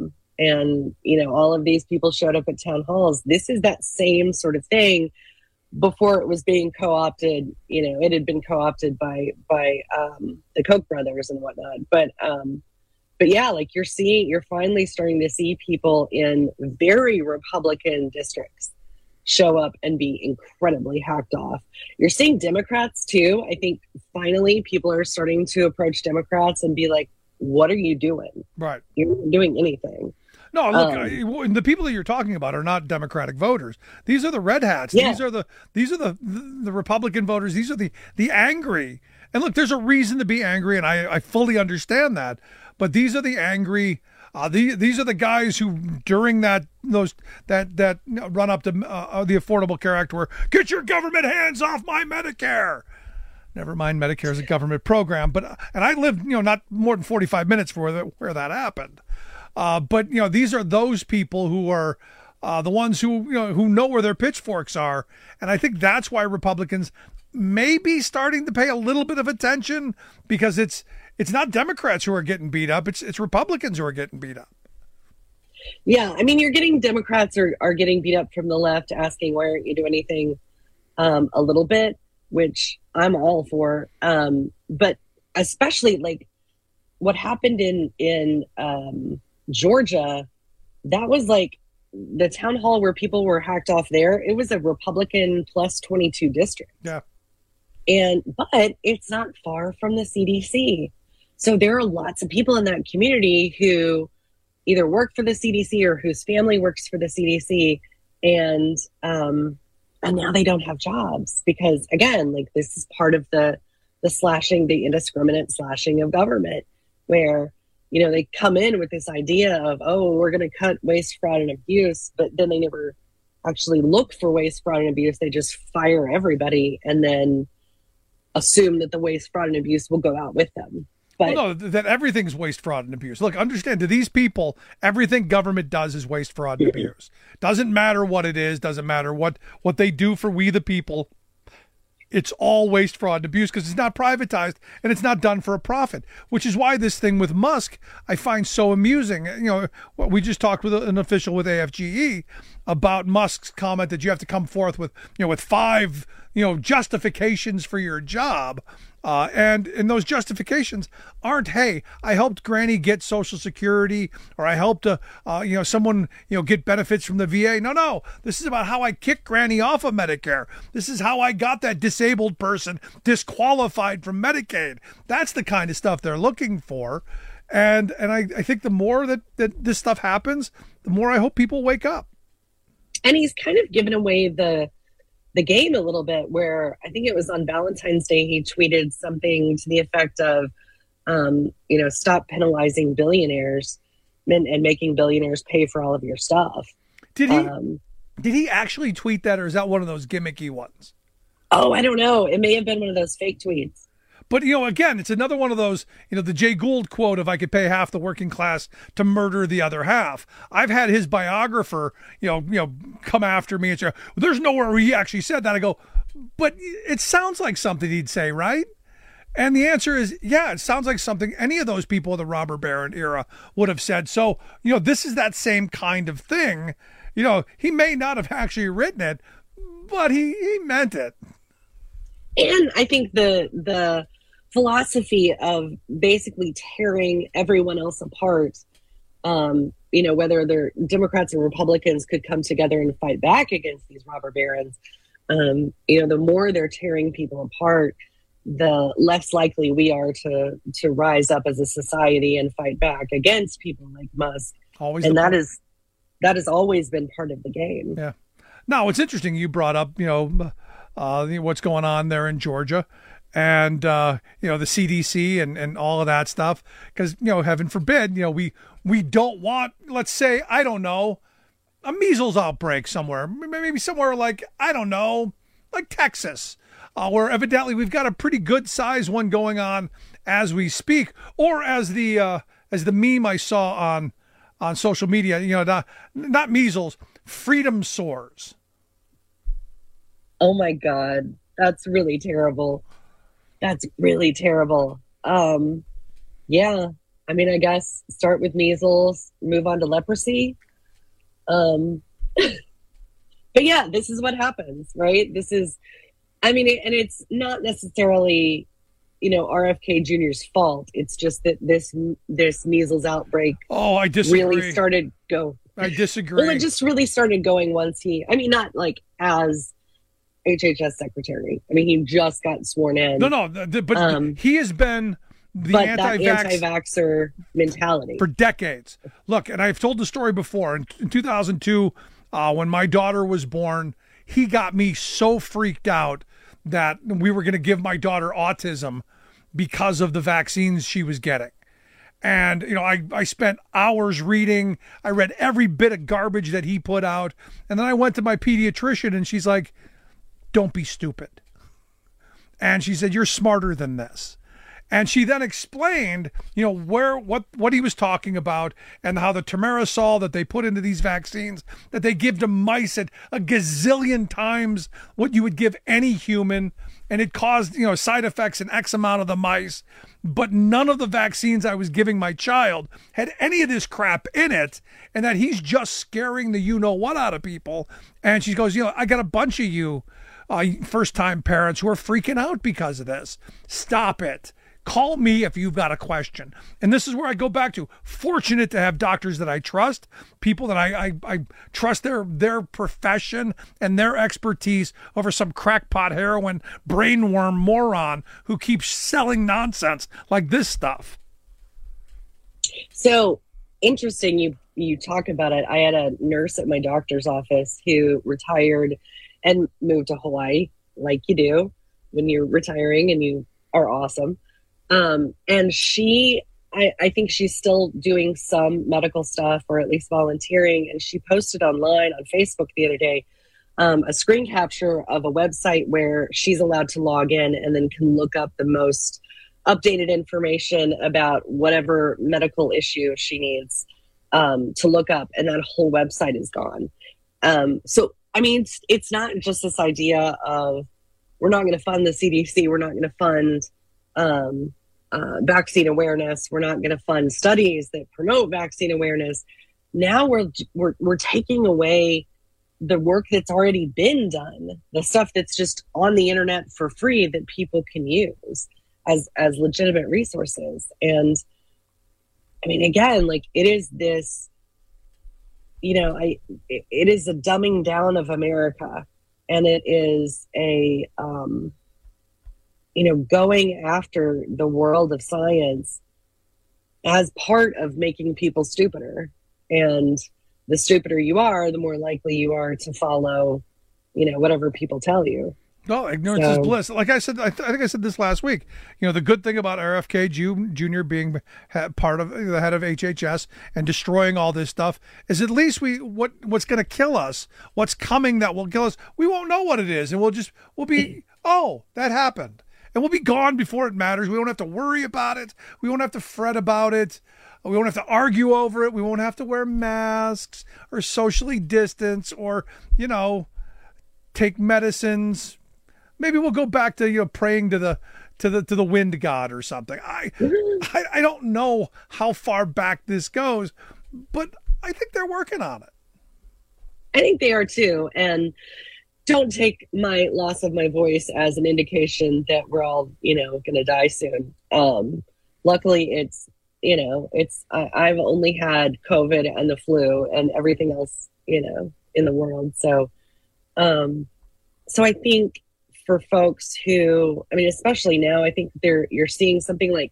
all of these people showed up at town halls. This is that same sort of thing. Before it was being co-opted, it had been co-opted by the Koch brothers and whatnot. But yeah, you're finally starting to see people in very Republican districts show up and be incredibly hacked off. You're seeing Democrats too. I think finally people are starting to approach Democrats and be like, what are you doing? Right. You're not doing anything. No, look, the people that you're talking about are not Democratic voters. These are the red hats. Yeah. These are the Republican voters. These are the angry. And look, there's a reason to be angry, and I fully understand that. But these are the angry. These are the guys who, during that run up to the Affordable Care Act, were get your government hands off my Medicare. Never mind, Medicare is a government program, and I lived not more than 45 minutes from where that happened. But these are those people who are the ones who know where their pitchforks are, and I think that's why Republicans may be starting to pay a little bit of attention, because it's not Democrats who are getting beat up; it's Republicans who are getting beat up. Yeah, you're getting Democrats are getting beat up from the left, asking why aren't you doing anything a little bit. which I'm all for. But especially like what happened in Georgia, that was like the town hall where people were hacked off there. It was a Republican plus 22 district. Yeah. But it's not far from the CDC. So there are lots of people in that community who either work for the CDC or whose family works for the CDC. And now they don't have jobs because, again, like this is part of the slashing, the indiscriminate slashing of government, where, you know, they come in with this idea of, oh, we're going to cut waste, fraud, and abuse, but then they never actually look for waste, fraud, and abuse. They just fire everybody and then assume that the waste, fraud, and abuse will go out with them. But well, no, that everything's waste, fraud, and abuse. Look, understand, to these people, everything government does is waste, fraud, and abuse. Doesn't matter what it is. Doesn't matter what they do for we the people. It's all waste, fraud, and abuse because it's not privatized and it's not done for a profit, which is why this thing with Musk I find so amusing. You know, we just talked with an official with AFGE about Musk's comment that you have to come forth with, you know, with 5, you know, justifications for your job. And those justifications aren't, hey, I helped Granny get Social Security, or I helped someone, you know, get benefits from the VA. No, this is about how I kicked Granny off of Medicare. This is how I got that disabled person disqualified from Medicaid. That's the kind of stuff they're looking for. And I think the more that this stuff happens, the more I hope people wake up. And he's kind of given away the game a little bit, where I think it was on Valentine's Day, he tweeted something to the effect of, stop penalizing billionaires and making billionaires pay for all of your stuff. Did he actually tweet that, or is that one of those gimmicky ones? Oh, I don't know. It may have been one of those fake tweets. But, you know, again, it's another one of those, you know, the Jay Gould quote of I could pay half the working class to murder the other half. I've had his biographer, you know, come after me and say, well, there's nowhere where he actually said that. I go, but it sounds like something he'd say, right? And the answer is, yeah, it sounds like something any of those people of the robber baron era would have said. So, you know, this is that same kind of thing. You know, he may not have actually written it, but he meant it. And I think the philosophy of basically tearing everyone else apart, whether they're Democrats or Republicans could come together and fight back against these robber barons. The more they're tearing people apart, the less likely we are to rise up as a society and fight back against people like Musk. That has always been part of the game. Yeah. Now, it's interesting you brought up, what's going on there in Georgia. And, the CDC and all of that stuff, because, heaven forbid, we don't want, let's say, I don't know, a measles outbreak somewhere, maybe somewhere like, I don't know, like Texas, where evidently we've got a pretty good size one going on as we speak, or as the meme I saw on social media, not measles, freedom sores. Oh my God, that's really terrible. That's really terrible. Yeah. I mean, I guess start with measles, move on to leprosy. But yeah, this is what happens, right? This is, and it's not necessarily, RFK Jr.'s fault. It's just that this measles outbreak. Oh, I disagree. Really started I disagree. Well, it just really started going once not like as HHS secretary. He just got sworn in. No, but he has been the anti-vaxxer mentality for decades. Look, and I've told the story before. In 2002, when my daughter was born, he got me so freaked out that we were going to give my daughter autism because of the vaccines she was getting. And, I spent hours reading. I read every bit of garbage that he put out. And then I went to my pediatrician and she's like, don't be stupid. And she said, you're smarter than this. And she then explained, what he was talking about and how the thimerosal that they put into these vaccines, that they give to mice at a gazillion times what you would give any human. And it caused, side effects in X amount of the mice. But none of the vaccines I was giving my child had any of this crap in it. And that he's just scaring the you-know-what out of people. And she goes, I got a bunch of you first-time parents who are freaking out because of this. Stop it. Call me if you've got a question. And this is where I go back to fortunate to have doctors that I trust, people that I trust their profession and their expertise over some crackpot heroin brainworm moron who keeps selling nonsense like this stuff. So interesting you talk about it. I had a nurse at my doctor's office who retired and moved to Hawaii, like you do when you're retiring and you are awesome. And I think she's still doing some medical stuff or at least volunteering. And she posted online on Facebook the other day, a screen capture of a website where she's allowed to log in and then can look up the most updated information about whatever medical issue she needs, to look up. And that whole website is gone. So, I mean, it's not just this idea of we're not going to fund the CDC. We're not going to fund, vaccine awareness. We're not going to fund studies that promote vaccine awareness. Now we're taking away the work that's already been done, the stuff that's just on the internet for free that people can use as legitimate resources. And I mean, again, like it is this, it is a dumbing down of America, and it is a, going after the world of science as part of making people stupider. And the stupider you are, the more likely you are to follow, whatever people tell you. No, ignorance is bliss. Like I said, I think I said this last week. The good thing about RFK Jr. being part of the head of HHS and destroying all this stuff is at least what's going to kill us, what's coming that will kill us, we won't know what it is, and we'll be that happened. And we'll be gone before it matters. We won't have to worry about it. We won't have to fret about it. We won't have to argue over it. We won't have to wear masks or socially distance or, take medicines. Maybe we'll go back to, praying to the wind god or something. I don't know how far back this goes, but I think they're working on it. I think they are too. And don't take my loss of my voice as an indication that we're all, going to die soon. Luckily, I've only had COVID and the flu and everything else, in the world. So I think for folks who, especially now, I think you're seeing something like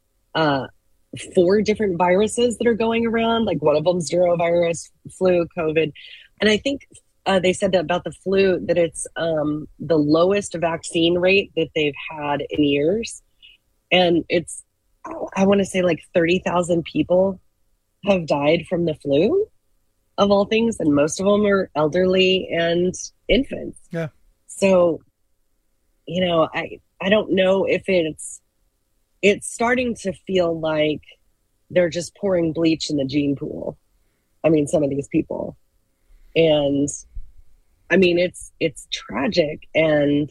4 different viruses that are going around. Like one of them's Neurovirus, flu, COVID. And I think they said that about the flu, that it's the lowest vaccine rate that they've had in years. And it's, I want to say like 30,000 people have died from the flu, of all things. And most of them are elderly and infants. Yeah. So, I don't know if it's starting to feel like they're just pouring bleach in the gene pool. Some of these people. And it's tragic. And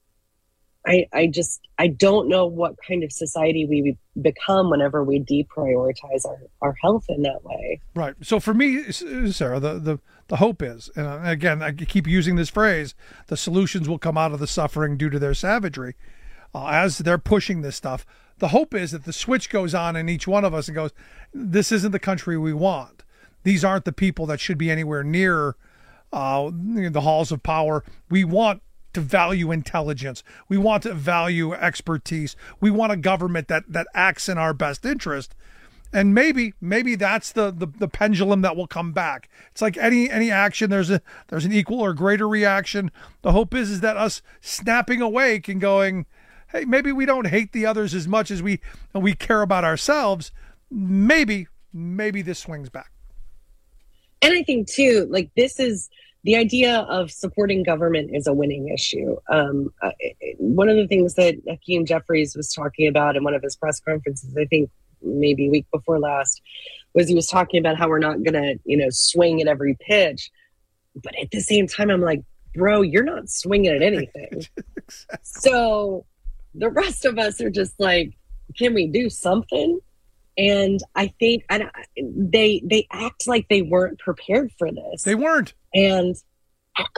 I don't know what kind of society we become whenever we deprioritize our health in that way. Right. So for me, Sarah, the hope is, and again, I keep using this phrase, the solutions will come out of the suffering due to their savagery. As they're pushing this stuff, the hope is that the switch goes on in each one of us and goes, this isn't the country we want. These aren't the people that should be anywhere near the halls of power. We want to value intelligence. We want to value expertise. We want a government that acts in our best interest. And maybe that's the pendulum that will come back. It's like any action, there's an equal or greater reaction. The hope is that us snapping awake and going, hey, maybe we don't hate the others as much as we care about ourselves. Maybe this swings back. And I think too, like this is the idea of supporting government is a winning issue. One of the things that Hakeem Jeffries was talking about in one of his press conferences, I think maybe a week before last, was he was talking about how we're not going to, swing at every pitch. But at the same time, I'm like, bro, you're not swinging at anything. Exactly. So the rest of us are just like, can we do something? And I think they act like they weren't prepared for this. They weren't. But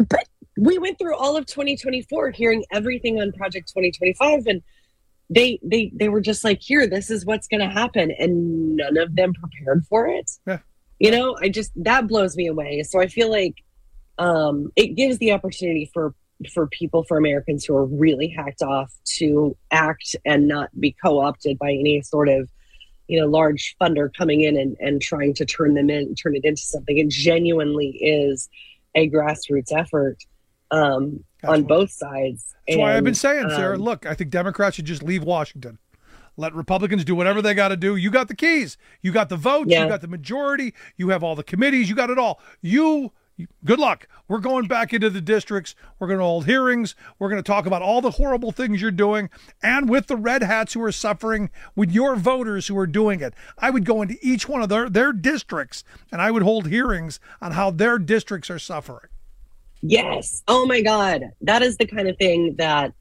we went through all of 2024 hearing everything on Project 2025, and they were just like, here, this is what's going to happen, and none of them prepared for it. Yeah. That blows me away. So I feel like it gives the opportunity for people, for Americans who are really hacked off, to act and not be co-opted by any sort of, large funder coming in and trying to turn it into something. It genuinely is a grassroots effort on both sides. That's why I've been saying, Sarah, look, I think Democrats should just leave Washington. Let Republicans do whatever they got to do. You got the keys. You got the votes. Yeah. You got the majority. You have all the committees. You got it all. Good luck. We're going back into the districts. We're going to hold hearings. We're going to talk about all the horrible things you're doing, and with the red hats who are suffering, with your voters who are doing it. I would go into each one of their districts, and I would hold hearings on how their districts are suffering. Yes. Oh, my God. That is the kind of thing that,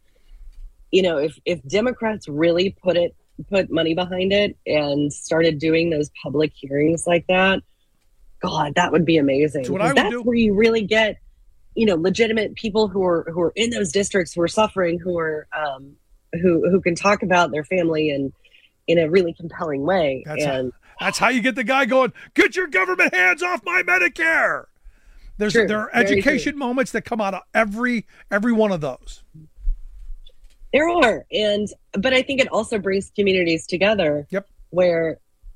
if Democrats really put money behind it and started doing those public hearings like that, God, that would be amazing. That's where you really get, legitimate people who are in those districts, who are suffering, who are who can talk about their family and in a really compelling way. That's how you get the guy going, get your government hands off my Medicare. There are education moments that come out of every one of those. There are, but I think it also brings communities together. Yep. Where,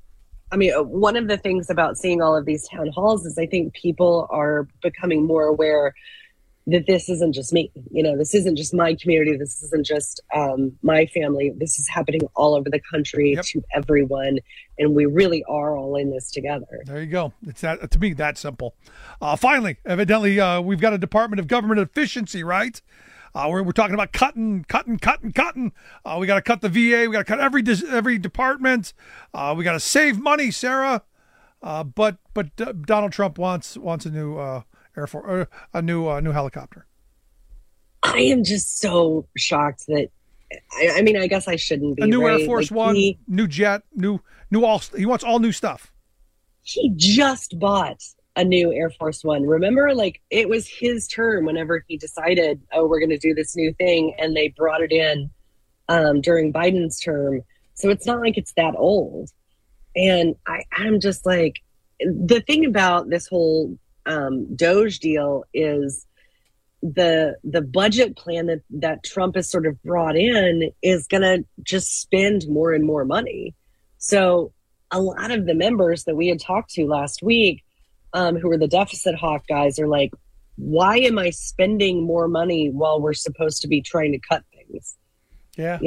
one of the things about seeing all of these town halls is I think people are becoming more aware that this isn't just me. This isn't just my community. This isn't just my family. This is happening all over the country to everyone, and we really are all in this together. There you go. It's that, to me, that simple. Finally, evidently, we've got a Department of Government Efficiency, right? We're talking about cutting. We got to cut the VA. We got to cut every department. We got to save money, Sarah. But Donald Trump wants a new Air Force, or a new helicopter. I am just so shocked that. I guess I shouldn't be. A new right? Air Force One, new jet, new all. He wants all new stuff. He just bought a new Air Force One. Remember, it was his term whenever he decided, we're going to do this new thing, and they brought it in during Biden's term. So it's not like it's that old. And I'm just like, the thing about this whole DOGE deal is the budget plan that Trump has sort of brought in is going to just spend more and more money. So a lot of the members that we had talked to last week, who are the deficit hawk guys, are like, why am I spending more money while we're supposed to be trying to cut things? Yeah.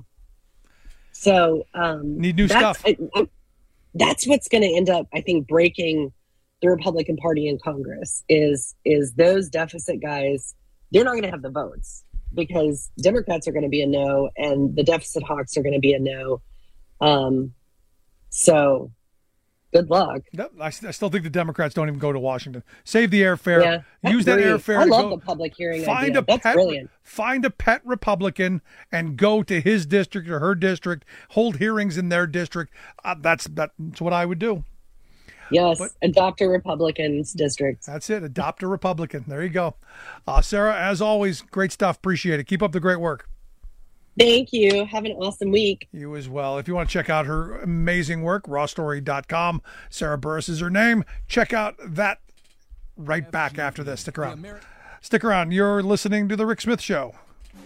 So need new stuff. That's what's going to end up, I think, breaking the Republican Party in Congress is those deficit guys. They're not going to have the votes because Democrats are going to be a no and the deficit hawks are going to be a no. So good luck. I still think the Democrats don't even go to Washington. Save the airfare. Yeah, use that airfare. I love the public hearing idea. That's brilliant. Find a pet Republican and go to his district or her district. Hold hearings in their district. That's what I would do. Yes, adopt a Republican's district. That's it. Adopt a Republican. There you go. Sarah, as always, great stuff. Appreciate it. Keep up the great work. Thank you. Have an awesome week. You as well. If you want to check out her amazing work, rawstory.com. Sarah Burris is her name. Check out that right back after this. Stick around. Stick around. You're listening to The Rick Smith Show.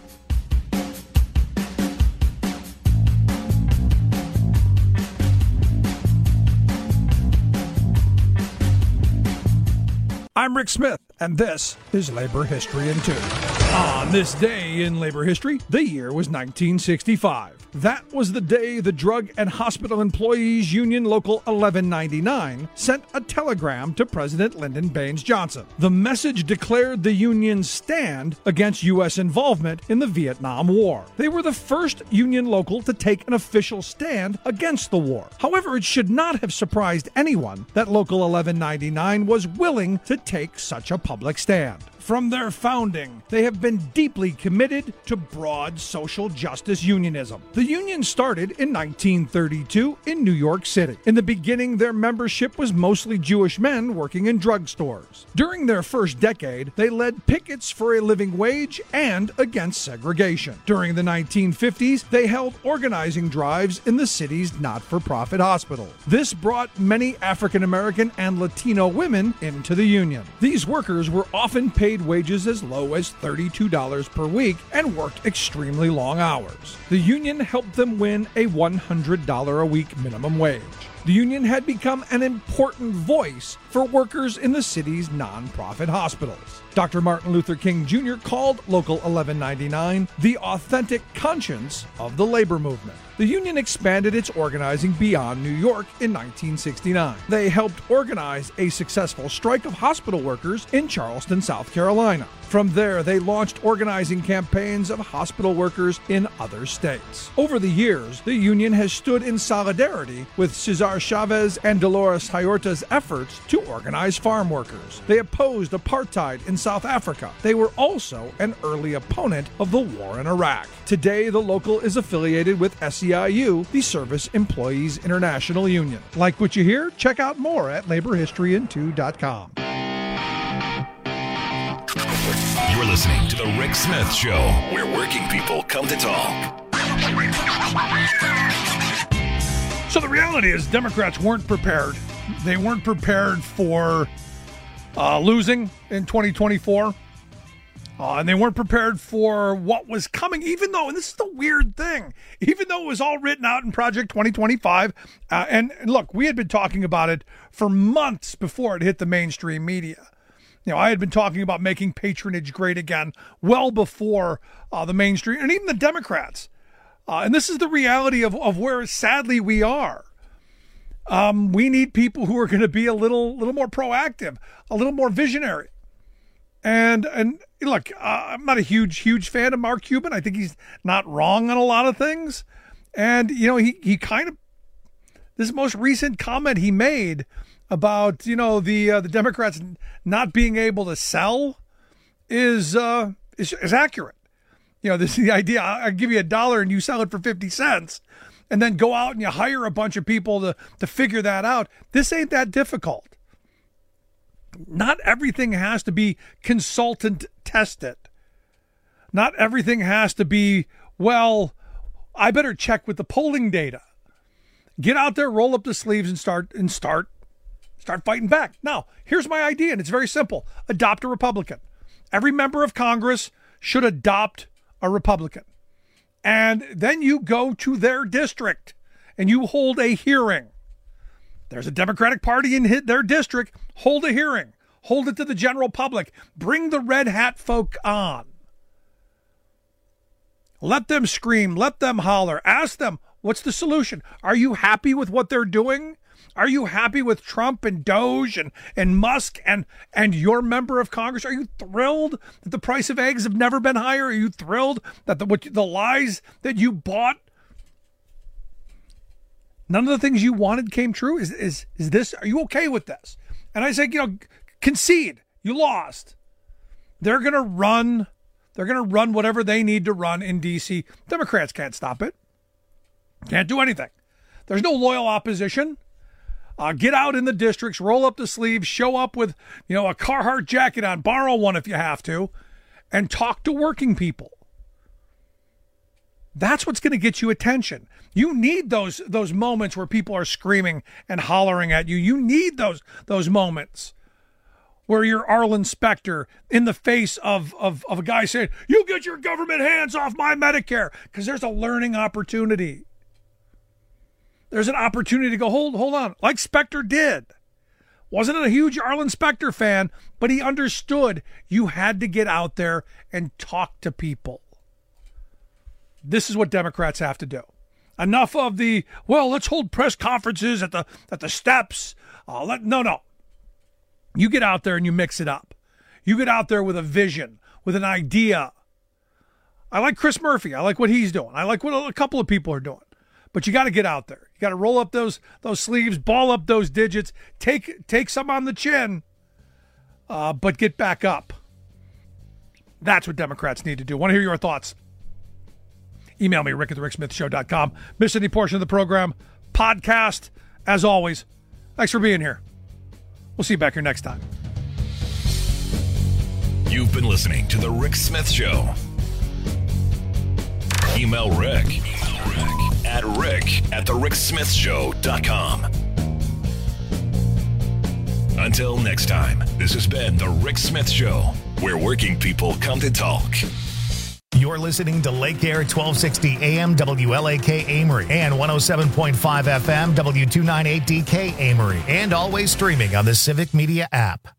I'm Rick Smith, and this is Labor History in 2. On this day in labor history, the year was 1965. That was the day the Drug and Hospital Employees Union Local 1199 sent a telegram to President Lyndon Baines Johnson. The message declared the union's stand against U.S. involvement in the Vietnam War. They were the first union local to take an official stand against the war. However, it should not have surprised anyone that Local 1199 was willing to take such a public stand. From their founding, they have been deeply committed to broad social justice unionism. The union started in 1932 in New York City. In the beginning, their membership was mostly Jewish men working in drugstores. During their first decade, they led pickets for a living wage and against segregation. During the 1950s, they held organizing drives in the city's not-for-profit hospitals. This brought many African American and Latino women into the union. These workers were often paid wages as low as $32 per week and worked extremely long hours. The union helped them win a $100 a week minimum wage. The union had become an important voice for workers in the city's nonprofit hospitals. Dr. Martin Luther King Jr. called Local 1199 the authentic conscience of the labor movement. The union expanded its organizing beyond New York in 1969. They helped organize a successful strike of hospital workers in Charleston, South Carolina. From there, they launched organizing campaigns of hospital workers in other states. Over the years, the union has stood in solidarity with Cesar Chavez and Dolores Huerta's efforts to organize farm workers. They opposed apartheid in South Africa. They were also an early opponent of the war in Iraq. Today, the local is affiliated with SEIU, the Service Employees International Union. Like what you hear? Check out more at laborhistoryin2.com. You're listening to The Rick Smith Show, where working people come to talk. So the reality is Democrats weren't prepared. They weren't prepared for losing in 2024. And they weren't prepared for what was coming, even though, and this is the weird thing, even though it was all written out in Project 2025. And look, we had been talking about it for months before it hit the mainstream media. You know, I had been talking about making patronage great again well before the mainstream and even the Democrats. And this is the reality of where, sadly, we are. We need people who are going to be a little more proactive, a little more visionary. And look, I'm not a huge fan of Mark Cuban. I think he's not wrong on a lot of things. And, you know, he kind of, this most recent comment he made about, you know, the Democrats not being able to sell is accurate. You know, this is the idea. I'll give you $1 and you sell it for 50 cents and then go out and you hire a bunch of people to figure that out. This ain't that difficult. Not everything has to be consultant tested. Not everything has to be, well, I better check with the polling data. Get out there, roll up the sleeves and start fighting back. Now, here's my idea, and it's very simple. Adopt a Republican. Every member of Congress should adopt a Republican. And then you go to their district and you hold a hearing. There's a Democratic Party in their district. Hold a hearing. Hold it to the general public. Bring the red hat folk on. Let them scream. Let them holler. Ask them, what's the solution? Are you happy with what they're doing? Are you happy with Trump and Doge and Musk and your member of Congress? Are you thrilled that the price of eggs have never been higher? Are you thrilled that the lies that you bought, none of the things you wanted came true? Is this, are you okay with this? And I say, you know, concede. You lost. They're going to run whatever they need to run in D.C. Democrats can't stop it. Can't do anything. There's no loyal opposition. Get out in the districts, roll up the sleeves, show up with, you know, a Carhartt jacket on, borrow one if you have to, and talk to working people. That's what's going to get you attention. You need those moments where people are screaming and hollering at you. You need those moments where you're Arlen Specter in the face of a guy saying, you get your government hands off my Medicare, because there's a learning opportunity. There's an opportunity to go, hold on, like Specter did. Wasn't a huge Arlen Specter fan, but he understood you had to get out there and talk to people. This is what Democrats have to do. Enough of the, well, let's hold press conferences at the steps. No. You get out there and you mix it up. You get out there with a vision, with an idea. I like Chris Murphy. I like what he's doing. I like what a couple of people are doing. But you got to get out there. You got to roll up those sleeves, ball up those digits, take some on the chin, but get back up. That's what Democrats need to do. Want to hear your thoughts? Email me, rick@thericksmithshow.com. Miss any portion of the program, podcast, as always. Thanks for being here. We'll see you back here next time. You've been listening to The Rick Smith Show. Email Rick at rick@thericksmithshow.com. Until next time, this has been The Rick Smith Show, where working people come to talk. You're listening to Lake Air 1260 AM WLAK Amory and 107.5 FM W298DK Amory, and always streaming on the Civic Media app.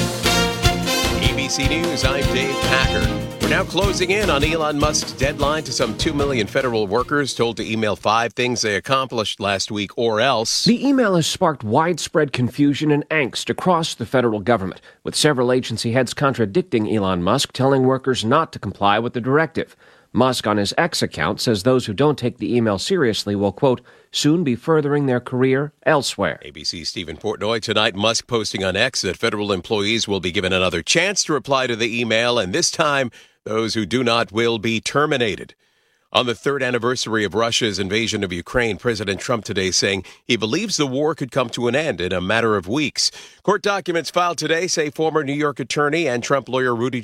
ABC News, I'm Dave Packer. We're now closing in on Elon Musk's deadline to some 2 million federal workers told to email 5 things they accomplished last week or else. The email has sparked widespread confusion and angst across the federal government, with several agency heads contradicting Elon Musk, telling workers not to comply with the directive. Musk on his X account says those who don't take the email seriously will, quote, soon be furthering their career elsewhere. ABC's Stephen Portnoy tonight. Musk posting on X that federal employees will be given another chance to reply to the email, and this time those who do not will be terminated. On the 3rd anniversary of Russia's invasion of Ukraine, President Trump today saying he believes the war could come to an end in a matter of weeks. Court documents filed today say former New York attorney and Trump lawyer Rudy